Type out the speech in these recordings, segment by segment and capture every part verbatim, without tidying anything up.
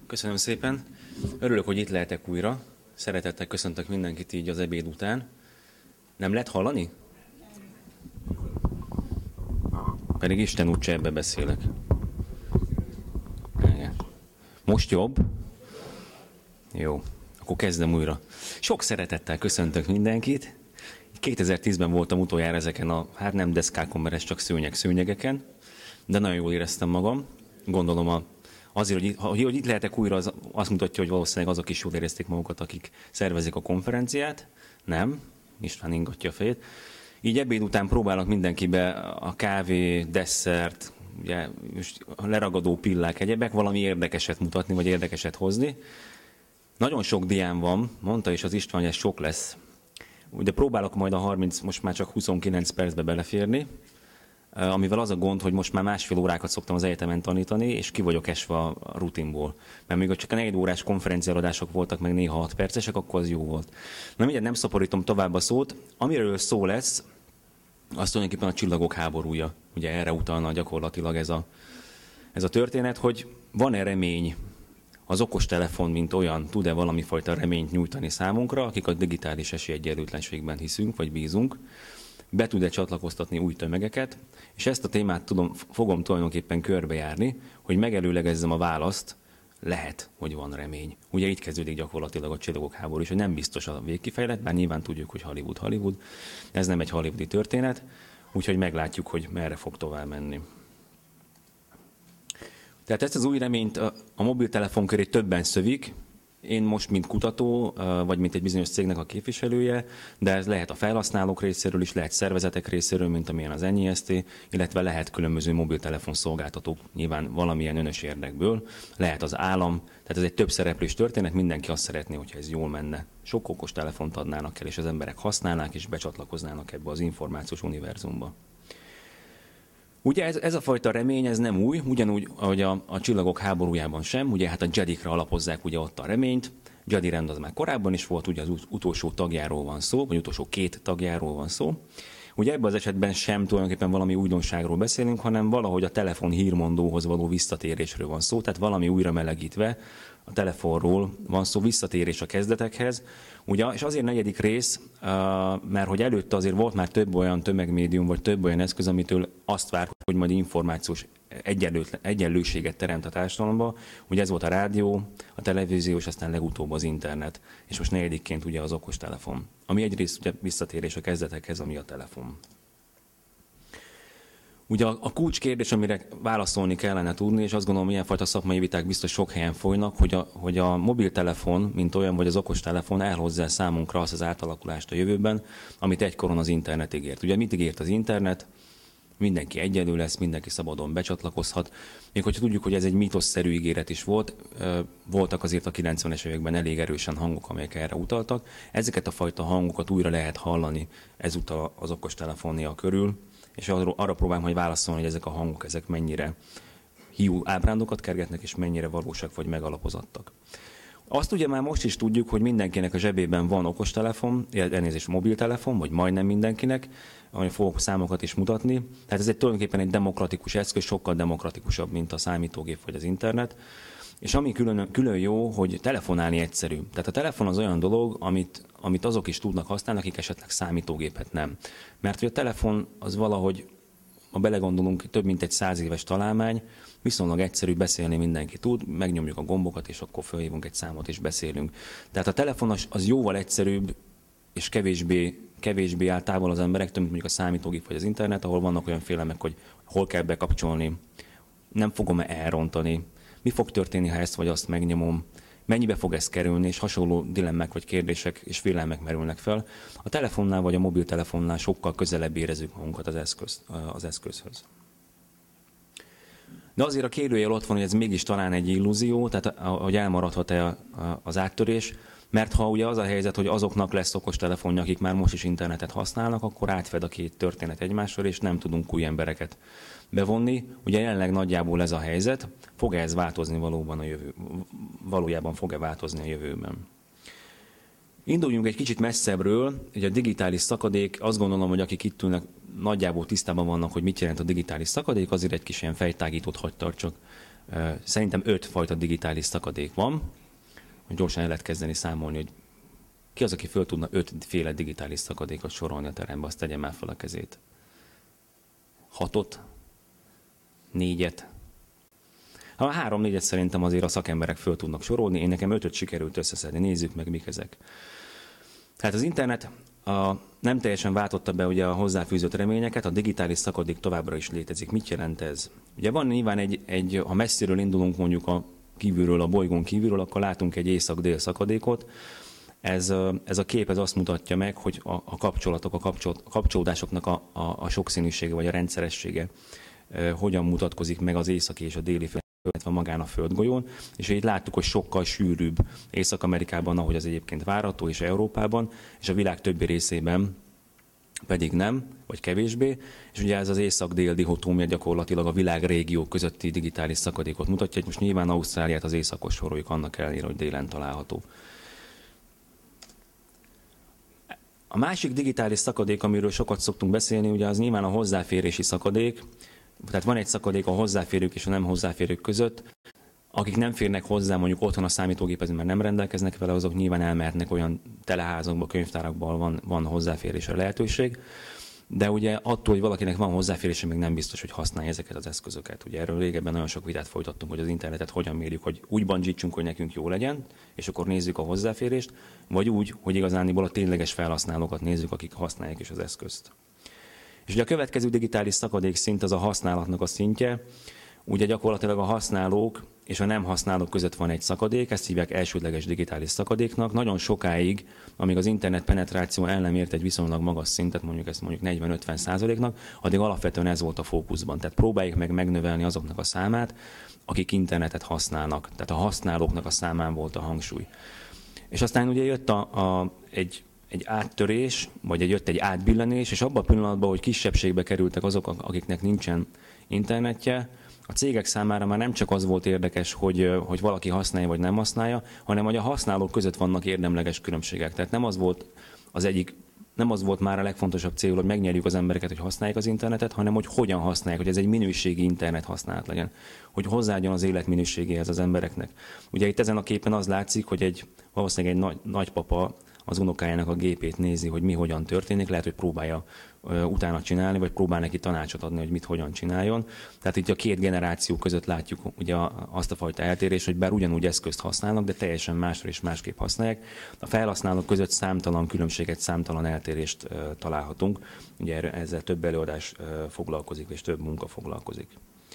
Köszönöm szépen. Örülök, hogy itt lehetek újra. Szeretettel köszöntök mindenkit így az ebéd után. Nem lehet hallani? Pedig Isten úgyse ebbe beszélek. Igen. Most jobb? Jó, akkor kezdem újra. Sok szeretettel köszöntök mindenkit. kétezer-tízben voltam utoljára ezeken a, hát nem deszkákon, mert ez csak szőnyeg szőnyegeken, de nagyon jól éreztem magam. Gondolom a Azért, hogy, hogy, hogy itt lehetek újra, az azt mutatja, hogy valószínűleg azok is jól érezték magukat, akik szervezik a konferenciát. Nem, István ingatja a fejét. Így ebéd után próbálnak mindenkibe a kávé, desszert, ugye, leragadó pillák, egyebek, valami érdekeset mutatni, vagy érdekeset hozni. Nagyon sok diám van, mondta is az István, hogy ez sok lesz. Ugye próbálok majd a harminc, most már csak huszonkilenc percbe beleférni, amivel az a gond, hogy most már másfél órákat szoktam az egyetemen tanítani, és ki vagyok esve a rutinból. Mert még csak a négy órás konferenciaadások voltak, meg néha hat percesek, akkor az jó volt. Na mindjárt nem szaporítom tovább a szót. Amiről szó lesz, az tulajdonképpen a csillagok háborúja. Ugye erre utalna gyakorlatilag ez a, ez a történet, hogy van-e remény, az okostelefon, mint olyan, tud-e valami fajta reményt nyújtani számunkra, akik a digitális esélyegyenlőtlenségben hiszünk, vagy bízunk, be tud-e csatlakoztatni új tömegeket, és ezt a témát tudom, fogom tulajdonképpen körbejárni, hogy megelőlegezzem a választ, lehet, hogy van remény. Ugye itt kezdődik gyakorlatilag a csillagok háború is, hogy nem biztos a végkifejlet, bár nyilván tudjuk, hogy Hollywood, Hollywood, ez nem egy hollywoodi történet, úgyhogy meglátjuk, hogy merre fog tovább menni. Tehát ezt az új reményt a, a mobiltelefon köré többen szövik, én most, mint kutató, vagy mint egy bizonyos cégnek a képviselője, de ez lehet a felhasználók részéről is, lehet szervezetek részéről, mint amilyen az en i es té, illetve lehet különböző mobiltelefon szolgáltatók, nyilván valamilyen önös érdekből, lehet az állam, tehát ez egy több szereplős történet, mindenki azt szeretné, hogyha ez jól menne. Sok okos telefont adnának el, és az emberek használnák, és becsatlakoznának ebbe az információs univerzumba. Ugye ez, ez a fajta remény, ez nem új, ugyanúgy, ahogy a, a csillagok háborújában sem, ugye hát a Jedikre alapozzák ugye ott a reményt, Jedi rend az már korábban is volt, ugye az utolsó tagjáról van szó, vagy utolsó két tagjáról van szó. Ugye ebben az esetben sem tulajdonképpen valami újdonságról beszélünk, hanem valahogy a telefon hírmondóhoz való visszatérésről van szó, tehát valami újra melegítve a telefonról van szó, visszatérés a kezdetekhez. Ugye, és azért negyedik rész, mert hogy előtte azért volt már több olyan tömegmédium, vagy több olyan eszköz, amitől azt vár, hogy majd információs egyenlőséget teremt a társadalomba. Ugye ez volt a rádió, a televízió, és aztán legutóbb az internet. És most negyedikként ugye az okostelefon. Ami egyrészt ugye visszatérés a kezdetekhez, ami a telefon. Ugye a kulcskérdés, amire válaszolni kellene tudni, és azt gondolom, milyen fajta szakmai viták biztos sok helyen folynak, hogy a, hogy a mobiltelefon, mint olyan, vagy az okostelefon elhozza számunkra azt az átalakulást a jövőben, amit egykoron az internet ígért. Ugye mit ígért az internet? Mindenki egyenlő lesz, mindenki szabadon becsatlakozhat. Még hogyha tudjuk, hogy ez egy mítoszszerű ígéret is volt, voltak azért a kilencvenes években elég erősen hangok, amelyek erre utaltak. Ezeket a fajta hangokat újra lehet hallani ezúttal az okostelefonia körül, és arra próbálom, hogy válaszolni, hogy ezek a hangok, ezek mennyire hiú ábrándokat kergetnek, és mennyire valósak vagy megalapozottak. Azt ugye már most is tudjuk, hogy mindenkinek a zsebében van okostelefon, elnézést mobiltelefon, vagy majdnem mindenkinek, ahogy fogok számokat is mutatni. Tehát ez egy tulajdonképpen egy demokratikus eszköz, sokkal demokratikusabb, mint a számítógép vagy az internet. És ami külön, külön jó, hogy telefonálni egyszerű. Tehát a telefon az olyan dolog, amit, amit azok is tudnak használni, akik esetleg számítógépet nem. Mert hogy a telefon az valahogy, ha belegondolunk, több mint egy száz éves találmány, viszonylag egyszerű, beszélni mindenki tud, megnyomjuk a gombokat, és akkor felhívunk egy számot, és beszélünk. Tehát a telefon az, az jóval egyszerűbb, és kevésbé, kevésbé áll távol az emberektől, mint mondjuk a számítógép vagy az internet, ahol vannak olyan félelmek, hogy hol kell bekapcsolni, nem fogom-e elrontani, mi fog történni, ha ezt vagy azt megnyomom, mennyibe fog ez kerülni, és hasonló dilemmák vagy kérdések és félelmek merülnek fel. A telefonnál vagy a mobiltelefonnál sokkal közelebb érezzük magunkat az, eszköz, az eszközhöz. De azért a kérdőjel ott van, hogy ez mégis talán egy illúzió, tehát hogy elmaradhat-e az áttörés, mert ha ugye az a helyzet, hogy azoknak lesz okostelefonja, akik már most is internetet használnak, akkor átfed a két történet egymással, és nem tudunk új embereket bevonni. Ugye jelenleg nagyjából ez a helyzet, fog-e ez változni valóban a jövő, valójában fog-e változni a jövőben. Induljunk egy kicsit messzebbről, ugye a digitális szakadék, azt gondolom, hogy akik itt ülnek, nagyjából tisztában vannak, hogy mit jelent a digitális szakadék, azért egy kis ilyen fejtágítót hagy tartsak Szerintem öt fajta digitális szakadék van. Gyorsan el lehet kezdeni számolni, hogy ki az, aki föl tudna ötféle digitális szakadékot sorolni a terembe, azt tegye már fel a kezét. Hatot? Négyet? Ha három-négyet szerintem azért a szakemberek föl tudnak sorolni, én nekem ötöt sikerült összeszedni, nézzük meg, mik ezek. Tehát az internet a, nem teljesen váltotta be ugye a hozzáfűzött reményeket, a digitális szakadék továbbra is létezik. Mit jelent ez? Ugye van nyilván egy, egy ha messziről indulunk mondjuk a kívülről, a bolygón kívülről, akkor látunk egy észak-dél szakadékot. Ez, ez a kép ez azt mutatja meg, hogy a, a kapcsolatok, a, kapcsol, a kapcsolódásoknak a, a, a sokszínűsége vagy a rendszeressége e, hogyan mutatkozik meg az északi és a déli fél, illetve magán a földgolyón, és így láttuk, hogy sokkal sűrűbb Észak-Amerikában, ahogy az egyébként várható, és Európában, és a világ többi részében pedig nem, vagy kevésbé, és ugye ez az észak-dél dihotómia gyakorlatilag a világ régiók közötti digitális szakadékot mutatja, hogy most nyilván Ausztráliát az északos soroljuk annak ellenére, hogy délen található. A másik digitális szakadék, amiről sokat szoktunk beszélni, ugye az nyilván a hozzáférési szakadék. Tehát van egy szakadék a hozzáférők és a nem hozzáférők között. Akik nem férnek hozzá mondjuk otthon a számítógéphez, mert nem rendelkeznek vele, azok nyilván elmehetnek olyan teleházakba, könyvtárakban van, van hozzáférésre lehetőség. De ugye attól, hogy valakinek van hozzáférése, még nem biztos, hogy használja ezeket az eszközöket. Ugye erről régebben nagyon sok vitát folytattunk, hogy az internetet hogyan mérjük, hogy úgy bandzsítsunk, hogy nekünk jó legyen, és akkor nézzük a hozzáférést, vagy úgy, hogy igazániból a tényleges felhasználókat nézzük, akik használják is az eszközt. És ugye a következő digitális szakadék szint az a használatnak a szintje. Ugye gyakorlatilag a használók és a nem használók között van egy szakadék, ezt hívják elsődleges digitális szakadéknak. Nagyon sokáig, amíg az internet penetráció el nem ért egy viszonylag magas szintet, mondjuk ezt mondjuk negyven-ötven százaléknak, addig alapvetően ez volt a fókuszban. Tehát próbáljuk meg megnövelni azoknak a számát, akik internetet használnak. Tehát a használóknak a számán volt a hangsúly. És aztán ugye jött a, a, egy, egy áttörés, vagy egy, jött egy átbillenés, és abban a pillanatban, hogy kisebbségbe kerültek azok, akiknek nincsen internetje, a cégek számára már nem csak az volt érdekes, hogy, hogy valaki használja vagy nem használja, hanem hogy a használók között vannak érdemleges különbségek. Tehát nem az volt az egyik, nem az volt már a legfontosabb cél, hogy megnyerjük az embereket, hogy használják az internetet, hanem hogy hogyan használják, hogy ez egy minőségi internet használat legyen, hogy hozzáadjon az életminőségéhez az embereknek. Ugye itt ezen a képen az látszik, hogy egy valószínűleg egy nagy, nagypapa az unokájának a gépét nézi, hogy mi hogyan történik, lehet, hogy próbálja uh, utána csinálni, vagy próbál neki tanácsot adni, hogy mit hogyan csináljon. Tehát itt a két generáció között látjuk ugye azt a fajta eltérést, hogy bár ugyanúgy eszközt használnak, de teljesen másra és másképp használják. A felhasználók között számtalan különbséget, számtalan eltérést uh, találhatunk. Ugye ezzel több előadás uh, foglalkozik, és több munka foglalkozik.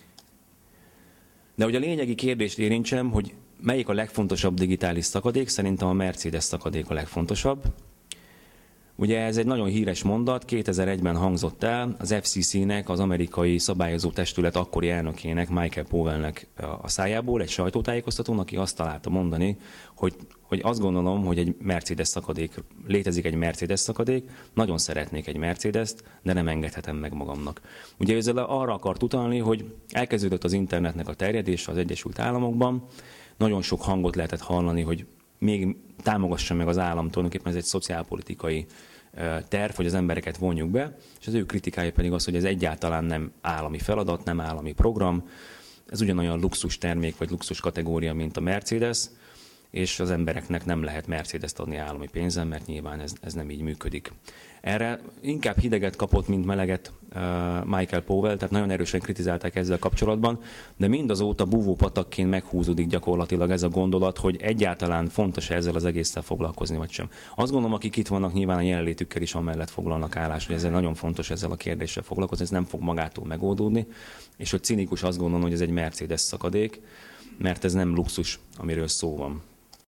De ugye a lényegi kérdést érintsem, hogy melyik a legfontosabb digitális szakadék? Szerintem a Mercedes szakadék a legfontosabb. Ugye ez egy nagyon híres mondat, kétezer-egyben hangzott el az ef cé cé-nek, az amerikai szabályozó testület akkori elnökének, Michael Powellnek a szájából, egy sajtótájékoztatón, aki azt találta mondani, hogy, hogy azt gondolom, hogy egy Mercedes szakadék, létezik egy Mercedes szakadék, nagyon szeretnék egy Mercedest, de nem engedhetem meg magamnak. Ugye ezzel arra akart utalni, hogy elkezdődött az internetnek a terjedése az Egyesült Államokban, nagyon sok hangot lehetett hallani, hogy még támogassa meg az állam, tulajdonképpen ez egy szociálpolitikai terv, hogy az embereket vonjuk be, és az ő kritikája pedig az, hogy ez egyáltalán nem állami feladat, nem állami program, ez ugyanolyan luxus termék vagy luxus kategória, mint a Mercedes, és az embereknek nem lehet Mercedes-t adni állami pénzen, mert nyilván ez, ez nem így működik. Erre inkább hideget kapott, mint meleget uh, Michael Powell, tehát nagyon erősen kritizálták ezzel kapcsolatban, de mindazóta búvópatakként meghúzódik gyakorlatilag ez a gondolat, hogy egyáltalán fontos ezzel az egésszel foglalkozni, vagy sem. Azt gondolom, akik itt vannak, nyilván a jelenlétükkel is amellett foglalnak állást, hogy ezzel nagyon fontos ezzel a kérdéssel foglalkozni, ez nem fog magától megoldódni, és hogy cinikus azt gondolom, hogy ez egy Mercedes szakadék, mert ez nem luxus, amiről szó van.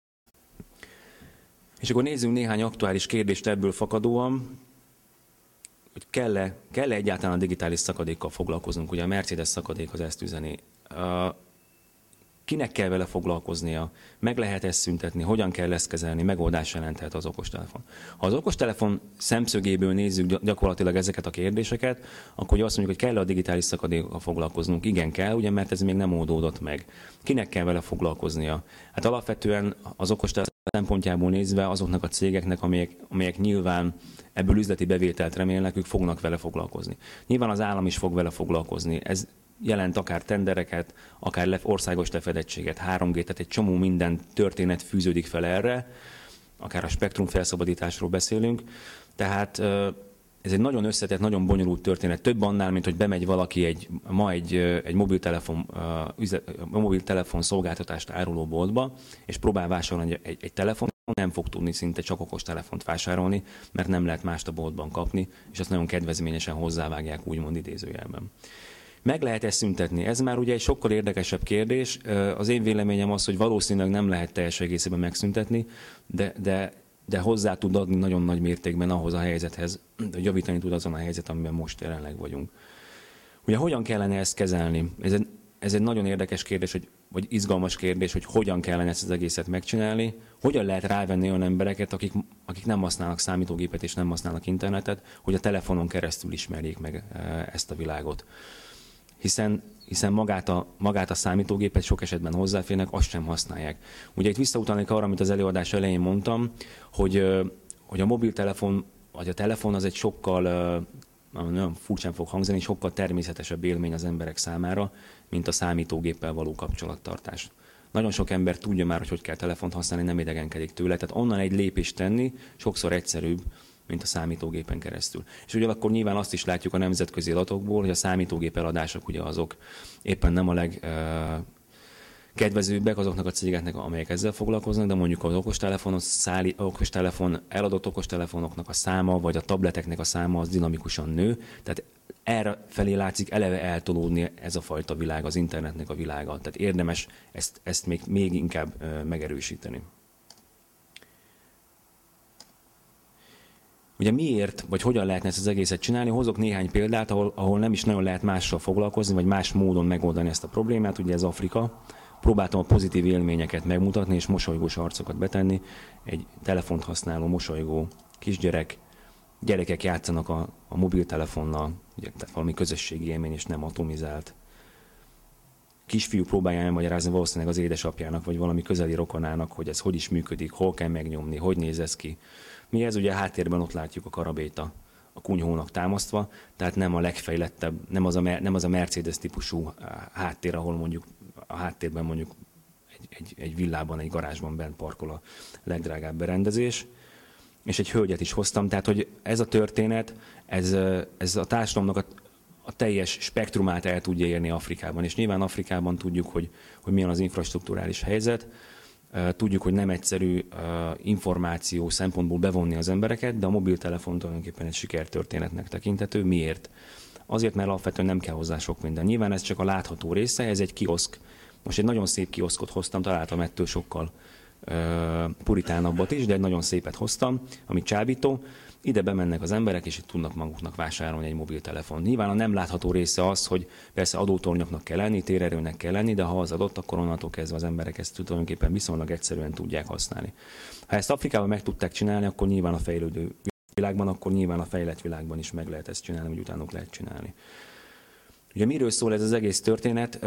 És akkor nézzünk néhány aktuális kérdést ebből fakadóan, hogy kell-e, kell-e egyáltalán a digitális szakadékkal foglalkoznunk. Ugye a Mercedes szakadék az ezt üzeni. Kinek kell vele foglalkoznia? Meg lehet ezt szüntetni? Hogyan kell ezt kezelni? Megoldás jelenthet az okostelefon. Ha az okostelefon szemszögéből nézzük gyakorlatilag ezeket a kérdéseket, akkor azt mondjuk, hogy kell a digitális szakadékkal foglalkoznunk. Igen, kell, ugye, mert ez még nem oldódott meg. Kinek kell vele foglalkoznia? Hát alapvetően az okostelefon szempontjából nézve azoknak a cégeknek, amelyek, amelyek nyilván ebből üzleti bevételt remélnek, ők fognak vele foglalkozni. Nyilván az állam is fog vele foglalkozni. Ez jelent akár tendereket, akár országos lefedettséget, három G, tehát egy csomó minden történet fűződik fel erre, akár a spektrum felszabadításról beszélünk. Tehát ez egy nagyon összetett, nagyon bonyolult történet. Több annál, mint hogy bemegy valaki egy, ma egy, egy mobiltelefon, mobiltelefon szolgáltatást áruló boltba, és próbál vásárolni egy, egy telefon, nem fog tudni szinte csak okostelefont vásárolni, mert nem lehet mást a boltban kapni, és azt nagyon kedvezményesen hozzávágják, úgymond idézőjelben. Meg lehet ezt szüntetni? Ez már ugye egy sokkal érdekesebb kérdés. Az én véleményem az, hogy valószínűleg nem lehet teljes egészében megszüntetni, de, de, de hozzá tud adni nagyon nagy mértékben ahhoz a helyzethez, hogy javítani tud azon a helyzet, amiben most jelenleg vagyunk. Ugye hogyan kellene ezt kezelni? Ez egy, ez egy nagyon érdekes kérdés, hogy, vagy izgalmas kérdés, hogy hogyan kellene ezt az egészet megcsinálni, hogyan lehet rávenni olyan embereket, akik, akik nem használnak számítógépet és nem használnak internetet, hogy a telefonon keresztül ismerjék meg ezt a világot. Hiszen, hiszen magát, a, magát a számítógépet sok esetben hozzáférnek, azt sem használják. Ugye itt visszautalnék arra, amit az előadás elején mondtam, hogy, hogy a mobiltelefon, vagy a telefon az egy sokkal, nagyon furcsán fog hangzani, sokkal természetesebb élmény az emberek számára, mint a számítógéppel való kapcsolattartás. Nagyon sok ember tudja már, hogy hogy kell telefont használni, nem idegenkedik tőle, tehát onnan egy lépést tenni sokszor egyszerűbb, mint a számítógépen keresztül. És ugyanakkor nyilván azt is látjuk a nemzetközi adatokból, hogy a számítógép eladások ugye azok éppen nem a legkedvezőbbek azoknak a cégeknek, amelyek ezzel foglalkoznak, de mondjuk az okostelefon, szállí, okostelefon, eladott okostelefonoknak a száma, vagy a tableteknek a száma az dinamikusan nő. Tehát erre felé látszik eleve eltolódni ez a fajta világ, az internetnek a világa. Tehát érdemes ezt, ezt még, még inkább megerősíteni. Ugye miért, vagy hogyan lehetne ezt az egészet csinálni? Hozok néhány példát, ahol, ahol nem is nagyon lehet mással foglalkozni, vagy más módon megoldani ezt a problémát. Ugye ez Afrika. Próbáltam a pozitív élményeket megmutatni, és mosolygós arcokat betenni. Egy telefont használó, mosolygó kisgyerek, gyerekek játszanak a, a mobiltelefonnal, ugye, tehát valami közösségi élmény, és nem atomizált. Kisfiú próbálja elmagyarázni valószínűleg az édesapjának, vagy valami közeli rokonának, hogy ez hogy is működik, hol kell megnyomni, hogy néz ez ki. Mi ez ugye a háttérben ott látjuk a karabéta a kunyhónak támasztva, tehát nem a legfejlettebb, nem az a, nem az a Mercedes típusú háttér, ahol mondjuk a háttérben mondjuk egy, egy, egy villában, egy garázsban bent parkol a legdrágább berendezés. És egy hölgyet is hoztam, tehát hogy ez a történet, ez, ez a társadalomnak a, a teljes spektrumát el tudja érni Afrikában. És nyilván Afrikában tudjuk, hogy, hogy milyen az infrastrukturális helyzet, tudjuk, hogy nem egyszerű információ szempontból bevonni az embereket, de a mobiltelefon tulajdonképpen egy sikertörténetnek tekinthető. Miért? Azért, mert alapvetően nem kell hozzá sok minden. Nyilván ez csak a látható része, ez egy kioszk. Most egy nagyon szép kioszkot hoztam, találtam ettől sokkal puritánabbat is, de egy nagyon szépet hoztam, ami csábító. Ide bemennek az emberek, és itt tudnak maguknak vásárolni egy mobiltelefon. Nyilván a nem látható része az, hogy persze adótornyoknak kell lenni, térerőnek kell lenni, de ha az adott, akkor onnantól kezdve az emberek ezt tulajdonképpen viszonylag egyszerűen tudják használni. Ha ezt Afrikában meg tudták csinálni, akkor nyilván a fejlődő világban, akkor nyilván a fejlett világban is meg lehet ezt csinálni, vagy utánuk lehet csinálni. Ugye miről szól ez az egész történet?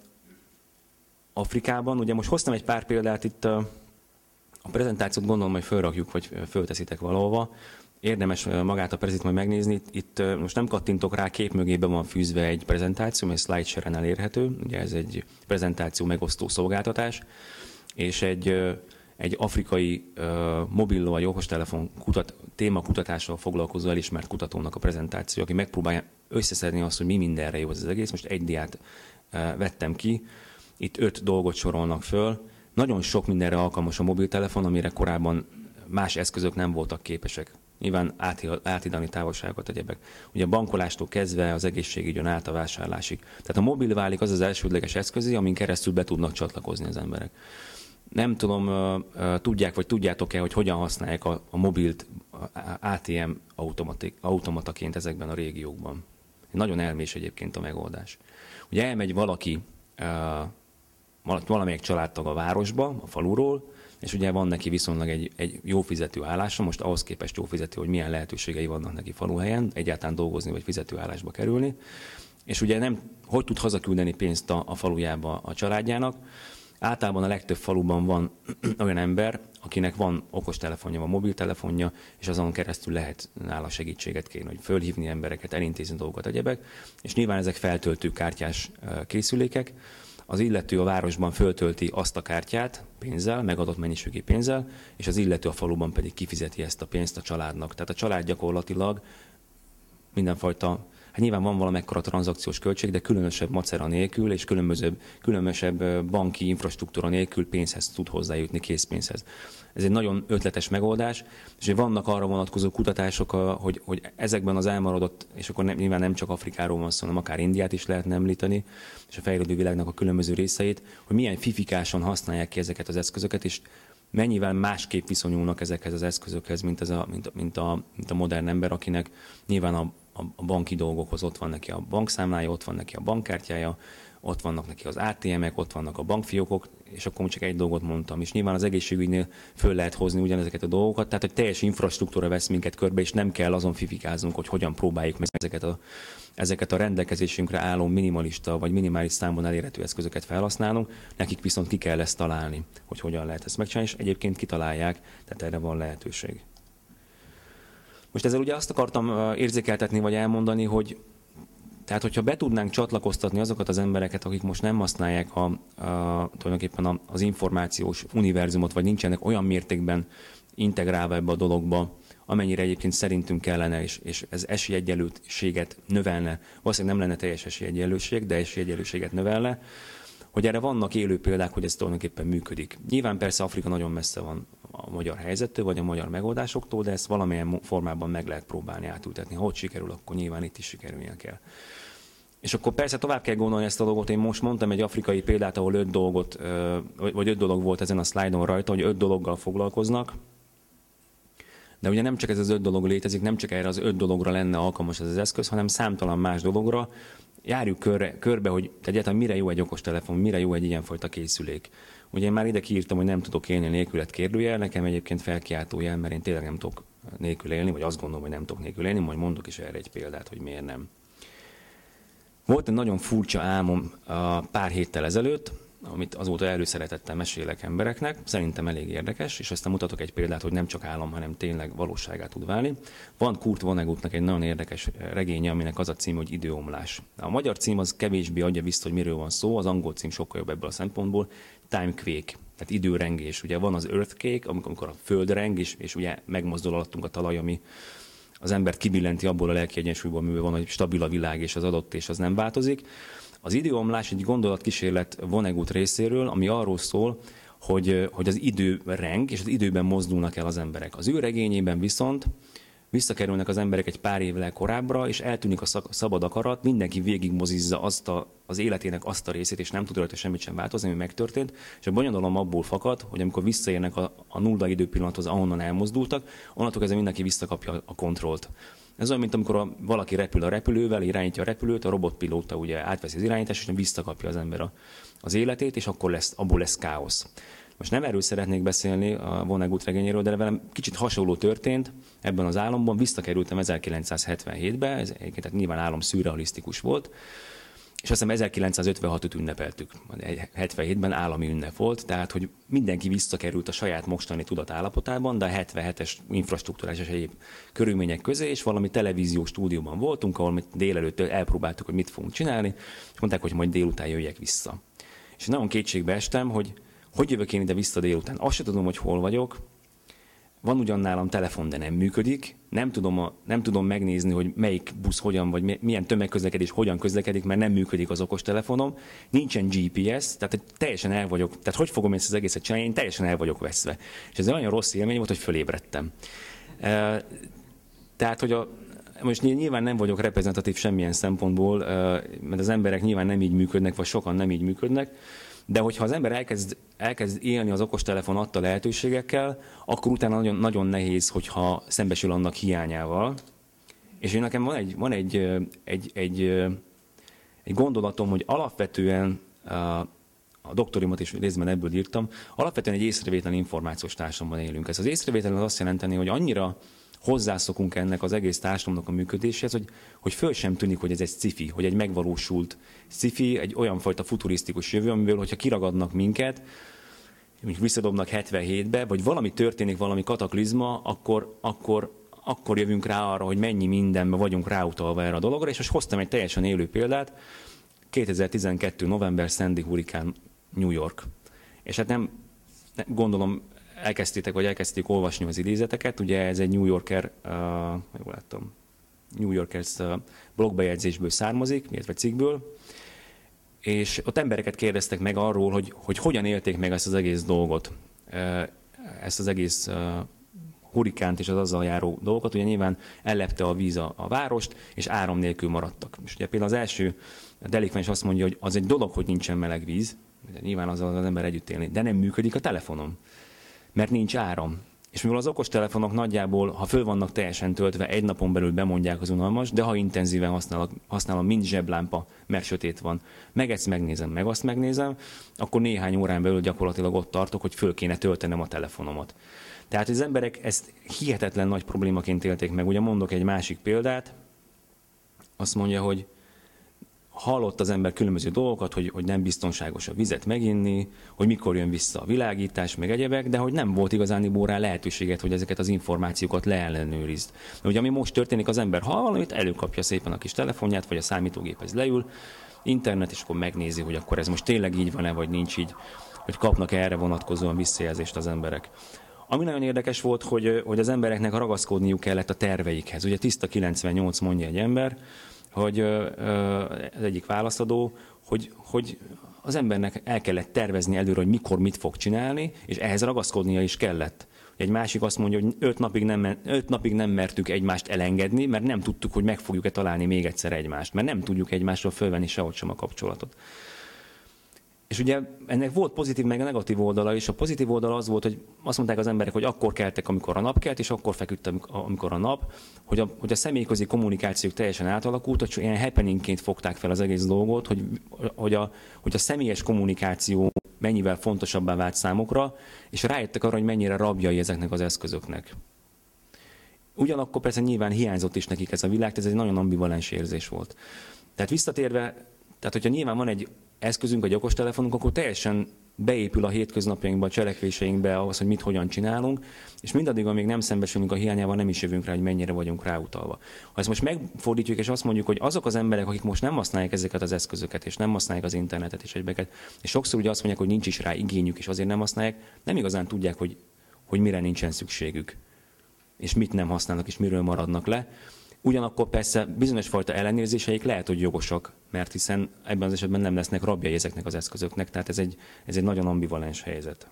Afrikában, ugye most hoztam egy pár példát itt, a prezentációt gondolom, hogy felrakjuk, vagy fölteszitek valahova. Érdemes magát a prezit majd megnézni. Itt most nem kattintok rá, kép mögébe van fűzve egy prezentáció, egy SlideShare-en elérhető. Ugye ez egy prezentáció megosztó szolgáltatás, és egy, egy afrikai uh, mobil vagy okostelefon kutat, témakutatással foglalkozó elismert kutatónak a prezentáció, aki megpróbálja összeszedni azt, hogy mi mindenre jó az egész. Most egy diát uh, vettem ki. Itt öt dolgot sorolnak föl. Nagyon sok mindenre alkalmas a mobiltelefon, amire korábban más eszközök nem voltak képesek. Nyilván átidalni távolságokat, egyebek. Ugye a bankolástól kezdve az egészségügyön át a vásárlásig. Tehát a mobil válik az az elsődleges eszköz, amin keresztül be tudnak csatlakozni az emberek. Nem tudom, tudják vagy tudjátok-e, hogy hogyan használják a, a mobilt á té em automataként ezekben a régiókban. Nagyon elmés egyébként a megoldás. Ugye elmegy valaki, valamelyik családtag a városba, a faluról, és ugye van neki viszonylag egy, egy jó fizető állása, most ahhoz képest jó fizető, hogy milyen lehetőségei vannak neki faluhelyen, egyáltalán dolgozni vagy fizető állásba kerülni. És ugye nem, hogy tud hazaküldeni pénzt a, a falujába a családjának, Általában a legtöbb faluban van olyan ember, akinek van okostelefonja, van mobiltelefonja, és azon keresztül lehet nála segítséget kérni, hogy fölhívni embereket, elintézni dolgokat, egyebek. És nyilván ezek feltöltő kártyás készülékek. Az illető a városban föltölti azt a kártyát pénzzel, megadott mennyiségű pénzzel, és az illető a faluban pedig kifizeti ezt a pénzt a családnak. Tehát a család gyakorlatilag mindenfajta, hát nyilván van valamekkora tranzakciós költség, de különösebb macera nélkül és különbözőbb, különösebb banki infrastruktúra nélkül pénzhez tud hozzájutni, készpénzhez. Ez egy nagyon ötletes megoldás, és vannak arra vonatkozó kutatások, hogy, hogy ezekben az elmaradott, és akkor nem, nyilván nem csak Afrikáról van szó, hanem akár Indiát is lehetne említeni, és a fejlődő világnak a különböző részeit, hogy milyen fifikásan használják ki ezeket az eszközöket, és mennyivel másképp viszonyulnak ezekhez az eszközökhez, mint, ez a, mint, mint, a, mint a modern ember, akinek nyilván a, a, a banki dolgokhoz ott van neki a bankszámlája, ott van neki a bankkártyája, ott vannak neki az á té emek, ott vannak a bankfiókok, és akkor csak egy dolgot mondtam. És nyilván az egészségügynél föl lehet hozni ugyanezeket a dolgokat, tehát egy teljes infrastruktúra vesz minket körbe, és nem kell azon fifikáznunk, hogy hogyan próbáljuk meg ezeket a, ezeket a rendelkezésünkre álló minimalista vagy minimális számban elérhető eszközöket felhasználnunk, nekik viszont ki kell ezt találni, hogy hogyan lehet ezt megcsinálni, és egyébként kitalálják, tehát erre van lehetőség. Most ezzel ugye azt akartam érzékeltetni, vagy elmondani, hogy tehát, hogyha be tudnánk csatlakoztatni azokat az embereket, akik most nem használják a, a, tulajdonképpen a, az információs univerzumot, vagy nincsenek olyan mértékben integrálva ebbe a dologba, amennyire egyébként szerintünk kellene, és, és ez esélyegyenlőséget növelne. Valószínűleg nem lenne teljes esélyegyenlőség, de esélyegyenlőséget növelne, hogy erre vannak élő példák, hogy ez tulajdonképpen működik. Nyilván persze Afrika nagyon messze van a magyar helyzettől, vagy a magyar megoldásoktól, de ezt valamilyen formában meg lehet próbálni átültetni. Ha ott sikerül, akkor nyilván itt is sikerülnie kell. És akkor persze tovább kell gondolni ezt a dolgot. Én most mondtam egy afrikai példát, ahol öt dolgot, vagy öt dolog volt ezen a szlájdon rajta, hogy öt dologgal foglalkoznak. De ugye nem csak ez az öt dolog létezik, nem csak erre az öt dologra lenne alkalmas ez az eszköz, hanem számtalan más dologra. Járjuk körbe, körbe hogy egyáltalán mire jó egy okostelefon, mire jó egy ilyenfajta készülék. Ugye én már ide kiírtam, hogy nem tudok élni nélkület kérdőjel, nekem egyébként felkiáltó jel, mert én tényleg nem tudok nélkül élni, vagy azt gondolom, hogy nem tudok nélkül élni, majd mondok is erre egy példát, hogy miért nem. Volt egy nagyon furcsa álmom pár héttel ezelőtt, amit azóta előszeretettel mesélek embereknek, szerintem elég érdekes, és aztán mutatok egy példát, hogy nem csak álom, hanem tényleg valóságá tud válni. Van Kurt Vonnegutnak egy nagyon érdekes regénye, aminek az a cím, hogy Időomlás. A magyar cím az kevésbé adja vissza, hogy miről van szó, az angol cím sokkal jobb ebből a szempontból, Time Quake, tehát időrengés. Ugye van az earthquake, amikor a föld reng, és, és ugye megmozdul alattunk a talaj, ami az embert kibillenti abból a lelki egyensúlyból, mivel van, hogy stabil a világ, és az adott, és az nem változik. Az időomlás egy gondolatkísérlet Vonnegut részéről, ami arról szól, hogy, hogy az idő reng, és az időben mozdulnak el az emberek. Az ő regényében viszont visszakerülnek az emberek egy pár évvel korábbra, és eltűnik a szabad akarat, mindenki végigmozizza azt a, az életének azt a részét, és nem tud rajta semmit sem változni, ami megtörtént, és a bonyodalom abból fakad, hogy amikor visszaérnek a, a nulla időpillanathoz, ahonnan elmozdultak, onnantól kezdve mindenki visszakapja a kontrollt. Ez olyan, mint amikor a, valaki repül a repülővel, irányítja a repülőt, a robotpilóta ugye átveszi az irányítást, és visszakapja az ember a, az életét, és akkor lesz, abból lesz káosz. Most nem erről szeretnék beszélni a Vonnegut regényéről, de velem kicsit hasonló történt ebben az álomban. Visszakerültem ezerkilencszázhetvenhétbe, ez egyébként nyilván álom szürrealisztikus volt, és azt hiszem ezerkilencszázötvenhatot ünnepeltük. hetvenhétben állami ünnep volt, tehát hogy mindenki visszakerült a saját mostani tudatállapotában, de a hetvenhetes infrastruktúrás és egyéb körülmények közé, és valami televíziós stúdióban voltunk, ahol délelőtt elpróbáltuk, hogy mit fogunk csinálni, és mondták, hogy majd délután jöjjek vissza. És nagyon kétségbe estem, hogy hogy jövök én ide vissza délután. Azt sem tudom, hogy hol vagyok. Van ugyan nálam telefon, de nem működik. Nem tudom, a, nem tudom megnézni, hogy melyik busz hogyan, vagy milyen tömegközlekedés hogyan közlekedik, mert nem működik az okostelefonom. Nincsen gé pé es, tehát teljesen el vagyok, tehát hogy fogom ezt az egészet csinálni, én teljesen el vagyok veszve. És ez olyan rossz élmény volt, hogy fölébredtem. E, tehát, hogy a, most nyilván nem vagyok reprezentatív semmilyen szempontból, mert az emberek nyilván nem így működnek, vagy sokan nem így működnek, de hogyha az ember elkezd, elkezd élni az okostelefon adta lehetőségekkel, akkor utána nagyon, nagyon nehéz, hogyha szembesül annak hiányával. És én nekem van egy, van egy, egy, egy, egy gondolatom, hogy alapvetően, a doktorimat is részben ebből írtam, alapvetően egy észrevétlen információs társadalomban élünk. Ez az észrevétlen az azt jelenteni, hogy annyira, hozzászokunk ennek az egész társadalomnak a működéséhez, hogy, hogy föl sem tűnik, hogy ez egy sci-fi, hogy egy megvalósult sci-fi, egy olyan fajta futurisztikus jövő, amiből, hogyha kiragadnak minket, mondjuk visszadobnak hetvenhétbe, vagy valami történik, valami kataklizma, akkor, akkor, akkor jövünk rá arra, hogy mennyi mindenben vagyunk ráutalva erre a dologra, és most hoztam egy teljesen élő példát, kétezer-tizenkettő. november, Sandy hurrikán, New York. És hát nem, gondolom, elkezdtétek, vagy elkezdték olvasni az idézeteket, ugye ez egy New Yorker, uh, jól láttam, New Yorkers uh, blogbejegyzésből származik, illetve cikkből, és ott embereket kérdeztek meg arról, hogy, hogy hogyan élték meg ezt az egész dolgot, uh, ezt az egész uh, hurrikánt és az azzal járó dolgokat. Ugye nyilván ellepte a víz a, a várost, és áram nélkül maradtak. És ugye például az első delikvens azt mondja, hogy az egy dolog, hogy nincsen meleg víz, nyilván azzal az ember együtt élni, de nem működik a telefonom, mert nincs áram. És mivel az okostelefonok nagyjából, ha föl vannak teljesen töltve, egy napon belül bemondják az unalmas, de ha intenzíven használom, használom mint zseblámpa, mert sötét van, meg ezt megnézem, meg azt megnézem, akkor néhány órán belül gyakorlatilag ott tartok, hogy föl kéne töltenem a telefonomat. Tehát az emberek ezt hihetetlen nagy problémaként élték meg. Ugye mondok egy másik példát, azt mondja, hogy hallott az ember különböző dolgokat, hogy, hogy nem biztonságos a vizet meginni, hogy mikor jön vissza a világítás, meg egyebek, de hogy nem volt igazániból rá lehetőséget, hogy ezeket az információkat leellenőrizd. De ugye ami most történik, az ember hall valamit, előkapja szépen a kis telefonját, vagy a számítógéphez leül, internet, és akkor megnézi, hogy akkor ez most tényleg így van-e, vagy nincs így, hogy kapnak erre vonatkozóan visszajelzést az emberek. Ami nagyon érdekes volt, hogy, hogy az embereknek ragaszkodniuk kellett a terveikhez. Ugye tiszta kilencvennyolc mondja egy ember, hogy az egyik válaszadó, hogy, hogy az embernek el kellett tervezni előre, hogy mikor mit fog csinálni, és ehhez ragaszkodnia is kellett. Egy másik azt mondja, hogy öt napig nem, öt napig nem mertük egymást elengedni, mert nem tudtuk, hogy meg fogjuk-e találni még egyszer egymást, mert nem tudjuk egymástól fölvenni sehogy sem a kapcsolatot. És ugye ennek volt pozitív, meg negatív oldala is. A pozitív oldala az volt, hogy azt mondták az emberek, hogy akkor keltek, amikor a nap kelt, és akkor feküdt, amikor a nap, hogy a, hogy a személyközi kommunikációk teljesen átalakult, hogy ilyen happeningként fogták fel az egész dolgot, hogy, hogy, a, hogy a személyes kommunikáció mennyivel fontosabbá vált számukra, és rájöttek arra, hogy mennyire rabjai ezeknek az eszközöknek. Ugyanakkor persze nyilván hiányzott is nekik ez a világ, ez egy nagyon ambivalens érzés volt. Tehát visszatérve, tehát hogyha nyilván van egy eszközünk, egy okostelefonunk, akkor teljesen beépül a hétköznapjainkba, a cselekvéseinkbe ahhoz, hogy mit, hogyan csinálunk, és mindaddig, amíg nem szembesülünk a hiányával, nem is jövünk rá, hogy mennyire vagyunk ráutalva. Ha ezt most megfordítjuk, és azt mondjuk, hogy azok az emberek, akik most nem használják ezeket az eszközöket, és nem használják az internetet és egybeket, és sokszor ugye azt mondják, hogy nincs is rá igényük, és azért nem használják, nem igazán tudják, hogy, hogy mire nincsen szükségük, és mit nem használnak, és miről maradnak le. Ugyanakkor persze bizonyos fajta ellenérzéseik lehet, hogy jogosak, mert hiszen ebben az esetben nem lesznek rabjai ezeknek az eszközöknek, tehát ez egy, ez egy nagyon ambivalens helyzet.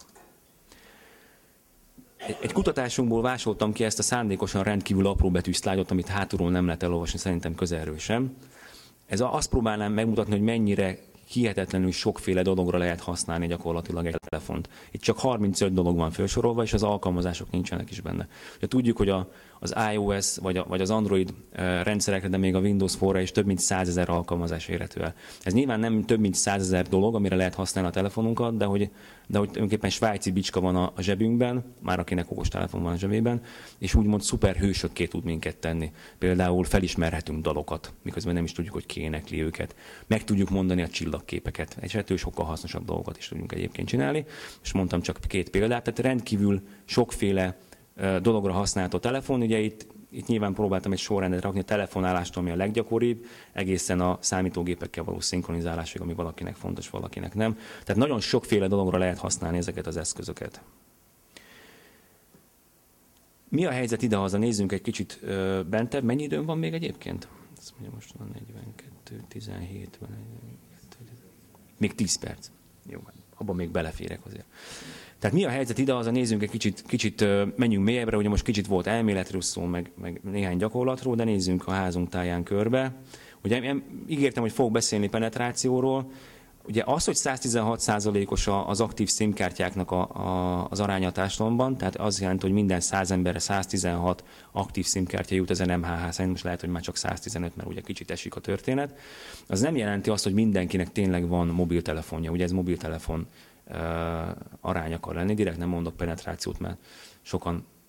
Egy, egy kutatásunkból másoltam ki ezt a szándékosan rendkívül apró szlájdot, amit hátulról nem lehet elolvasni, szerintem közelről sem. Ez azt próbálnám megmutatni, hogy mennyire hihetetlenül sokféle dologra lehet használni gyakorlatilag egy telefont. Itt csak harmincöt dolog van felsorolva, és az alkalmazások nincsenek is benne. Ugye tudjuk, hogy a, az iOS vagy, a, vagy az Android rendszerekre, de még a Windows Phone-ra is több mint százezer alkalmazás érhető el. Ez nyilván nem több mint százezer dolog, amire lehet használni a telefonunkat, de hogy, de hogy tulajdonképpen svájci bicska van a, a zsebünkben, már akinek okostelefon van a zsebében, és úgymond szuper hősökké tud minket tenni. Például felismerhetünk dalokat, miközben nem is tudjuk, hogy ki énekli őket. Meg tudjuk mondani a csillagképeket. És ettől sokkal hasznosabb dolgokat is tudunk egyébként csinálni. És mondtam csak két példát, tehát rendkívül sokféle dologra használható telefon. Ugye itt, itt nyilván próbáltam egy sorrendet rakni a telefonálástól, ami a leggyakoribb, egészen a számítógépekkel való szinkronizálásig, ami valakinek fontos, valakinek nem. Tehát nagyon sokféle dologra lehet használni ezeket az eszközöket. Mi a helyzet idehaza? Nézzünk egy kicsit ö, bentebb. Mennyi időm van még egyébként? Azt mondja, most van negyvenkettő, tizenhét, még tíz perc. Jó, abban még beleférek azért. Tehát mi a helyzet idehaza? Nézzünk egy kicsit, kicsit menjünk mélyebbre, ugye most kicsit volt elméletről szó, meg, meg néhány gyakorlatról, de nézzünk a házunk táján körbe. Ugye én ígértem, hogy fogok beszélni penetrációról. Ugye az, hogy száztizenhat százalékos az aktív SIM-kártyáknak a, a, az aránya a társadalomban, tehát az jelenti, hogy minden száz emberre száztizenhat aktív SIM-kártya jut ezen em há há szerint, most lehet, hogy már csak száztizenöt, mert ugye kicsit esik a történet. Az nem jelenti azt, hogy mindenkinek tényleg van mobiltelefonja, ugye ez mobiltelefon uh, arány akar lenni, direkt nem mondok penetrációt, mert sokan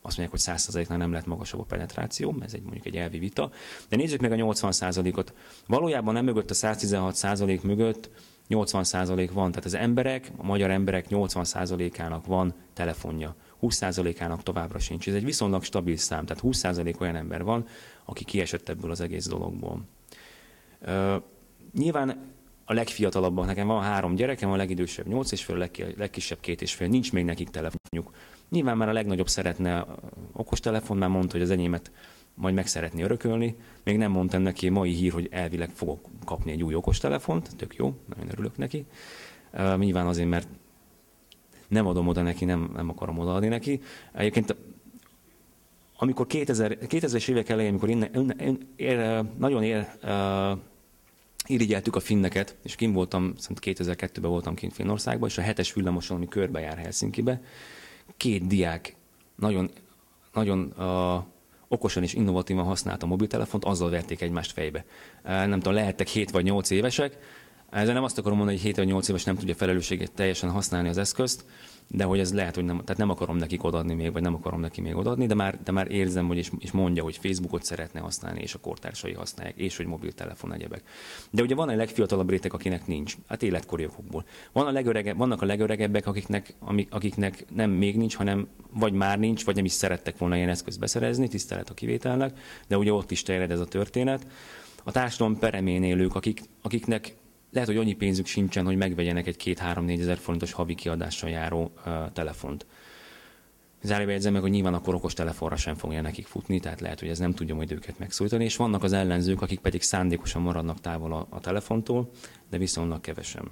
azt mondják, hogy száz százaléknál nem lett magasabb a penetráció, ez egy mondjuk egy elvi vita. De nézzük meg a nyolcvan százalékot. Valójában nem mögött a száz tizenhat százalék mögött nyolcvan százalék van. Tehát az emberek, a magyar emberek nyolcvan százalékának van telefonja. húsz százalékának továbbra sincs. Ez egy viszonylag stabil szám. Tehát húsz százalék olyan ember van, aki kiesett ebből az egész dologból. Uh, nyilván a legfiatalabbak, nekem van három gyerekem, a legidősebb nyolc és fél, a legkisebb két és fél, nincs még nekik telefonjuk. Nyilván már a legnagyobb szeretne okostelefon, már mondta, hogy az enyémet majd meg szeretné örökölni. Még nem mondtam neki, mai hír, hogy elvileg fogok kapni egy új okostelefont, tök jó, nagyon örülök neki. Uh, nyilván azért, mert nem adom oda neki, nem, nem akarom odaadni neki. Egyébként amikor kétezres évek elején, amikor innen, ér, nagyon ér, uh, irigyeltük a finneket, és kint voltam, szerintem kétezer-kettőben voltam kint Finnországban, és a hetes villamoson, ami körbejár Helsinkibe, két diák nagyon, nagyon uh, okosan és innovatívan használta a mobiltelefont, azzal verték egymást fejbe. Uh, nem tudom, lehettek hét vagy nyolc évesek. Ezzel nem azt akarom mondani, hogy hét vagy nyolc éves nem tudja felelősséget teljesen használni az eszközt, de hogy ez lehet, hogy nem, tehát nem akarom nekik odaadni még, vagy nem akarom neki még odaadni, de már, de már érzem, hogy is, is mondja, hogy Facebookot szeretne használni, és a kortársai használják, és hogy mobiltelefon egyebek. De ugye van egy legfiatalabb réteg, akinek nincs, hát életkori okokból. Van a legörege, vannak a legöregebbek, akiknek, akiknek nem még nincs, hanem vagy már nincs, vagy nem is szerettek volna ilyen eszközt beszerezni, tisztelet a kivételnek, de ugye ott is terjed ez a történet. A társadalom peremén élők, akik, akiknek lehet, hogy annyi pénzük sincsen, hogy megvegyenek egy két-három-négy ezer forintos havi kiadással járó uh, telefont. Zárójelbe jegyzem meg, hogy nyilván akkor okos telefonra sem fogja nekik futni, tehát lehet, hogy ez nem tudja majd őket megszólítani, és vannak az ellenzők, akik pedig szándékosan maradnak távol a, a telefontól, de viszonylag kevesen.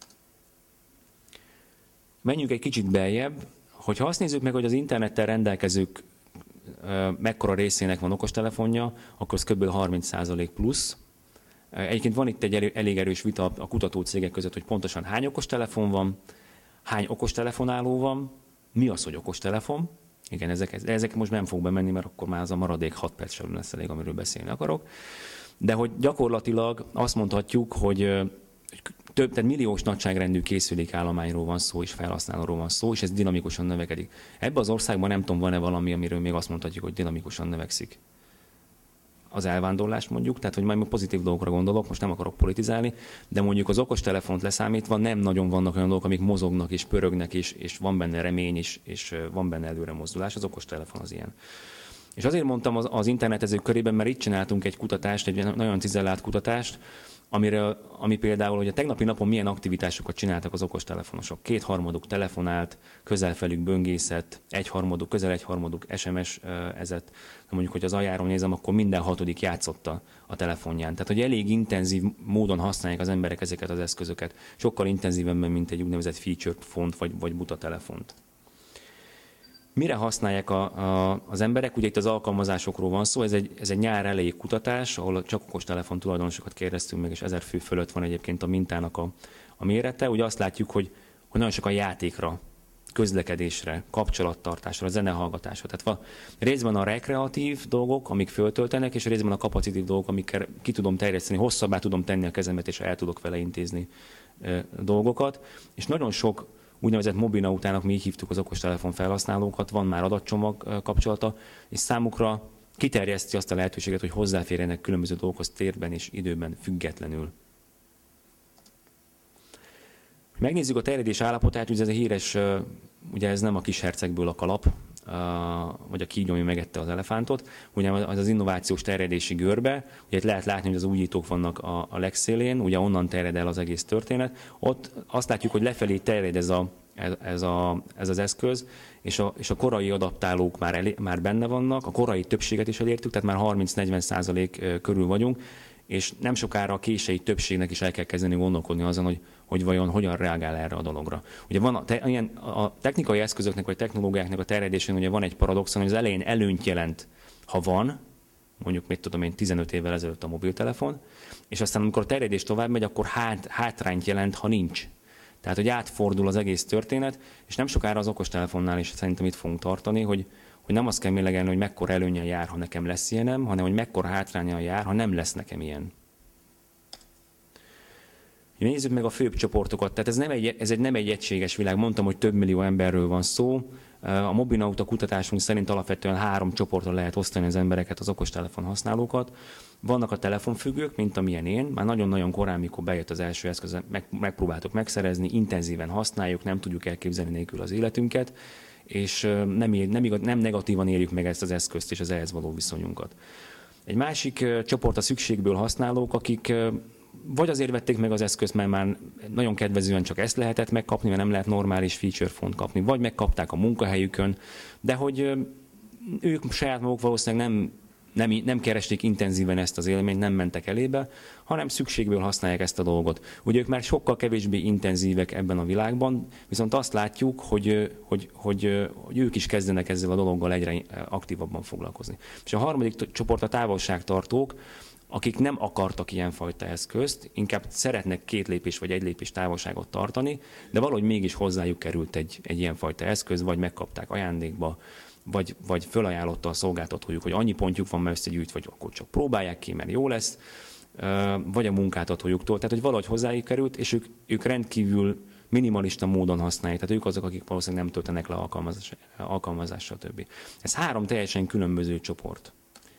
Menjünk egy kicsit beljebb, hogyha azt nézzük meg, hogy az internettel rendelkezők uh, mekkora részének van okostelefonja, akkor az kb. harminc százalék plusz. Egyébként van itt egy elég erős vita a kutatócégek között, hogy pontosan hány okostelefon van, hány okostelefonáló van, mi az, hogy okostelefon. Igen, ezek, ezek most nem fog bemenni, mert akkor már az a maradék hat perc sem lesz elég, amiről beszélni akarok. De hogy gyakorlatilag azt mondhatjuk, hogy több, tehát milliós nagyságrendű készülékállományról van szó, és felhasználóról van szó, és ez dinamikusan növekedik. Ebben az országban nem tudom, van-e valami, amiről még azt mondhatjuk, hogy dinamikusan növekszik. Az elvándorlás mondjuk, tehát hogy majd pozitív dolgokra gondolok, most nem akarok politizálni, de mondjuk az okostelefont leszámítva nem nagyon vannak olyan dolgok, amik mozognak és pörögnek, és, és van benne remény is, és van benne előre mozdulás, az okostelefon az ilyen. És azért mondtam az, az internetezők körében, mert itt csináltunk egy kutatást, egy nagyon cizellált kutatást, amire, ami például, hogy a tegnapi napon milyen aktivitásokat csináltak az okostelefonosok. Kétharmaduk telefonált, közelfelük böngészett, egyharmaduk, közel egyharmaduk es em es ezett. Mondjuk, hogy az aljáról nézem, akkor minden hatodik játszotta a telefonján. Tehát, hogy elég intenzív módon használják az emberek ezeket az eszközöket. Sokkal intenzívebben, mint egy úgynevezett feature font, vagy, vagy buta telefont. Mire használják a, a, az emberek? Ugye itt az alkalmazásokról van szó, ez egy, ez egy nyár elejé kutatás, ahol csak okostelefon tulajdonosokat kérdeztünk meg, és ezer fő fölött van egyébként a mintának a, a mérete. Ugye azt látjuk, hogy, hogy nagyon sok a játékra, közlekedésre, kapcsolattartásra, zenehallgatásra. Tehát van részben a rekreatív dolgok, amik föltöltenek, és részben a kapacitív dolgok, amikkel ki tudom terjeszteni, hosszabbá tudom tenni a kezemet, és el tudok vele intézni e, dolgokat. És nagyon sok úgynevezett mobilnautának, mi így hívtuk az okostelefon felhasználókat, van már adatcsomag kapcsolata, és számukra kiterjeszti azt a lehetőséget, hogy hozzáférjenek különböző dolgokhoz térben és időben függetlenül. Megnézzük a terjedés állapotát, ugye ez a híres, ugye ez nem a kis hercegből a kalap, vagy a kígyó, ami megette az elefántot, ugye az az innovációs terjedési görbe, ugye itt lehet látni, hogy az újítók vannak a, a legszélén, ugye onnan terjed el az egész történet. Ott azt látjuk, hogy lefelé terjed ez, a, ez, ez, a, ez az eszköz, és a, és a korai adaptálók már, elé, már benne vannak, a korai többséget is elértük, tehát már harminc-negyven százalék körül vagyunk, és nem sokára a késői többségnek is el kell kezdeni gondolkodni azon, hogy, hogy vajon hogyan reagál erre a dologra. Ugye van a, te, ilyen, a technikai eszközöknek vagy technológiáknak a terjedésén ugye van egy paradoxon, hogy az elején előnyt jelent, ha van, mondjuk mit tudom én, tizenöt évvel ezelőtt a mobiltelefon, és aztán amikor a terjedés tovább megy, akkor hát, hátrányt jelent, ha nincs. Tehát, hogy átfordul az egész történet, és nem sokára az okostelefonnál is szerintem itt fogunk tartani, hogy hogy nem azt kell mérlegelni, hogy mekkora előnnyel jár, ha nekem lesz ilyenem, hanem hogy mekkora hátránnyal jár, ha nem lesz nekem ilyen. Nézzük meg a főbb csoportokat. Tehát ez, nem egy, ez egy nem egy egységes világ. Mondtam, hogy több millió emberről van szó. A Mobilnauta kutatásunk szerint alapvetően három csoportra lehet osztani az embereket, az okostelefon használókat. Vannak a telefonfüggők, mint amilyen én, már nagyon-nagyon korán, mikor bejött az első eszköz, meg, megpróbáltuk megszerezni, intenzíven használjuk, nem tudjuk elképzelni nélkül az életünket, és nem, ér, nem, igaz, nem negatívan éljük meg ezt az eszközt és az ehhez való viszonyunkat. Egy másik csoport a szükségből használók, akik vagy azért vették meg az eszközt, mert már nagyon kedvezően csak ezt lehetett megkapni, mert nem lehet normális feature phone-t kapni, vagy megkapták a munkahelyükön, de hogy ők saját maguk valószínűleg nem, nem, nem keresték intenzíven ezt az élményt, nem mentek elébe, hanem szükségből használják ezt a dolgot. Ugye ők már sokkal kevésbé intenzívek ebben a világban, viszont azt látjuk, hogy, hogy, hogy, hogy ők is kezdenek ezzel a dologgal egyre aktívabban foglalkozni. És a harmadik csoport a távolságtartók, akik nem akartak ilyenfajta eszközt, inkább szeretnek két lépés vagy egy lépés távolságot tartani, de valahogy mégis hozzájuk került egy, egy ilyenfajta eszköz, vagy megkapták ajándékba, vagy, vagy fölajánlotta a szolgáltatójuk, hogy annyi pontjuk van már összegyűjtve, vagy akkor csak próbálják ki, mert jó lesz, vagy a munkáltatójuktól. Tehát, hogy valahogy hozzájuk került, és ők, ők rendkívül minimalista módon használják. Tehát ők azok, akik valószínűleg nem töltenek le alkalmazás, alkalmazással többi. Ez három teljesen különböző csoport.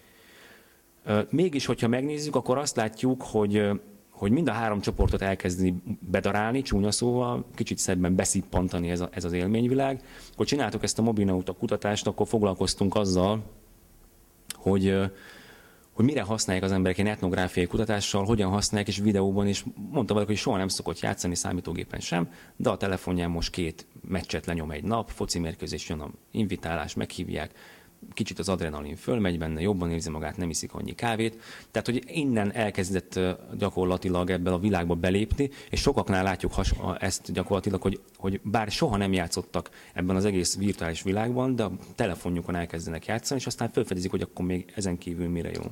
Mégis, hogyha megnézzük, akkor azt látjuk, hogy, hogy mind a három csoportot elkezdi bedarálni, csúnya szóval, kicsit szebben beszippantani ez, a, ez az élményvilág. Akkor csináltuk ezt a Mobilnauta kutatást, akkor foglalkoztunk azzal, hogy, hogy mire használják az emberek ilyen etnográfiai kutatással, hogyan használják, és videóban is mondta valaki, hogy soha nem szokott játszani számítógépen sem, de a telefonján most két meccset lenyom egy nap, foci mérkőzés jön a invitálás, meghívják, kicsit az adrenalin fölmegy benne, jobban érzi magát, nem iszik annyi kávét. Tehát, hogy innen elkezdett gyakorlatilag ebben a világba belépni, és sokaknál látjuk has, ezt gyakorlatilag, hogy, hogy bár soha nem játszottak ebben az egész virtuális világban, de a telefonjukon elkezdenek játszani, és aztán felfedezik, hogy akkor még ezen kívül mire jó.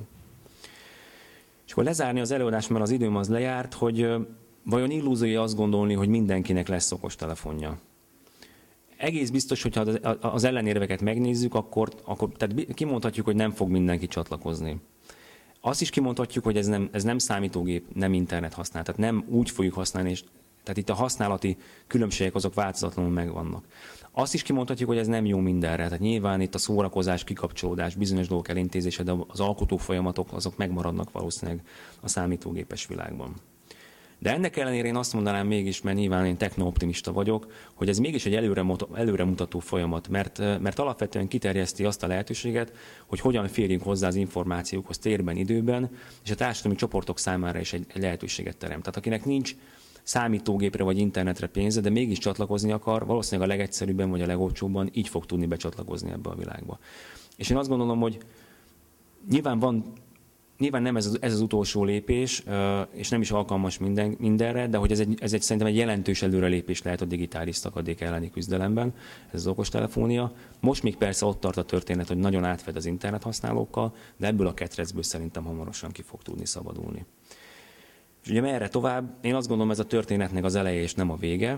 És akkor lezárni az előadást, mert az időm az lejárt, hogy vajon illúziója azt gondolni, hogy mindenkinek lesz okostelefonja. Egész biztos, hogyha az ellenérveket megnézzük, akkor, akkor tehát kimondhatjuk, hogy nem fog mindenki csatlakozni. Azt is kimondhatjuk, hogy ez nem, ez nem számítógép, nem internet használ, tehát nem úgy fogjuk használni, és tehát itt a használati különbségek azok változatlanul megvannak. Azt is kimondhatjuk, hogy ez nem jó mindenre, tehát nyilván itt a szórakozás, kikapcsolódás, bizonyos dolgok elintézése, de az alkotó folyamatok azok megmaradnak valószínűleg a számítógépes világban. De ennek ellenére én azt mondanám mégis, mert nyilván én techno-optimista vagyok, hogy ez mégis egy előre, előremutató folyamat, mert, mert alapvetően kiterjeszti azt a lehetőséget, hogy hogyan férjünk hozzá az információkhoz térben, időben, és a társadalmi csoportok számára is egy, egy lehetőséget teremt. Tehát akinek nincs számítógépre vagy internetre pénze, de mégis csatlakozni akar, valószínűleg a legegyszerűbben vagy a legolcsóbban így fog tudni becsatlakozni ebbe a világba. És én azt gondolom, hogy nyilván van Nyilván nem ez az, ez az utolsó lépés, és nem is alkalmas minden, mindenre, de hogy ez egy, ez egy szerintem egy jelentős előrelépés lehet a digitális szakadék elleni küzdelemben, ez az okostelefónia. Most még persze ott tart a történet, hogy nagyon átfed az internet használókkal, de ebből a ketrecből szerintem hamarosan ki fog tudni szabadulni. És ugye merre tovább? Én azt gondolom, ez a történetnek az eleje és nem a vége.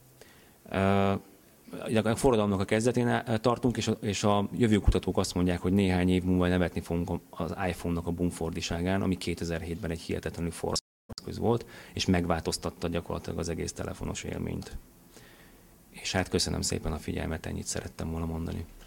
A forradalomnak a kezdetén tartunk, és a, és a jövőkutatók azt mondják, hogy néhány év múlva nevetni fogunk az iPhone-nak a bumfordiságán, ami kétezer-hétben egy hihetetlenül forró eszköz volt, és megváltoztatta gyakorlatilag az egész telefonos élményt. És hát köszönöm szépen a figyelmet, ennyit szerettem volna mondani.